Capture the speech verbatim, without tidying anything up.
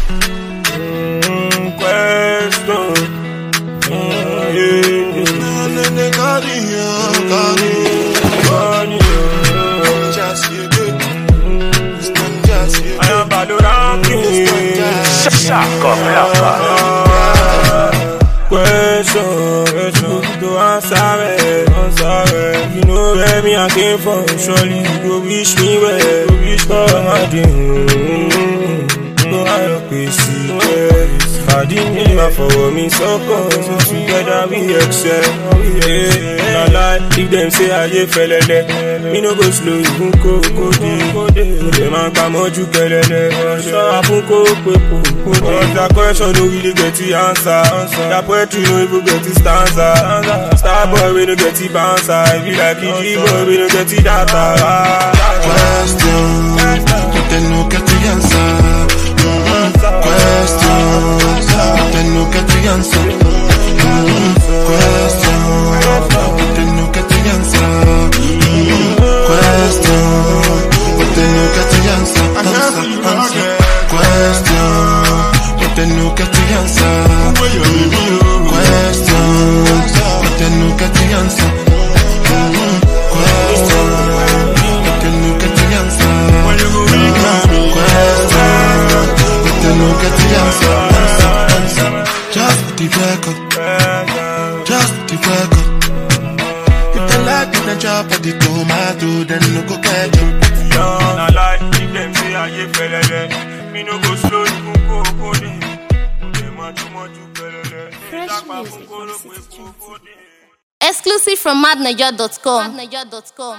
Mm, questo. Mm, yeah. Nene carinho, carinho. Just you good. Just you I am Badoranking. Shaka Blaka. Question, question, to answer it, answer it. You know where me I came from, surely you go wish me well, go wish for my dream. No higher place, I didn't even for me, so come together we excel. Yeah, no lie, if them say I just fell in there, me no go slow, you go, go, go, go. Them a come out you get in there, so I put go, go, go, go. That question don't really get the answer. That poetry no even get the stanza. Star boy we no get the bouncer. If you like it, G boy we no get the data. Question, but they no get the answer. Question, but they no get the answer. Question, but they no get the answer. Question, but they no get the answer. Answer, answer. Question, but they no get the answer. Question, but they no get the answer. Question, but they no get the answer. No get the answer, answer, answer. Just the record, just the record. If they like the job of the tomato, then no go get you. I like if them say I get fell there. Me no go slow, you go go go there. Them a too much you fell there. Fresh music from City Trends. Exclusive from mad niger dot com.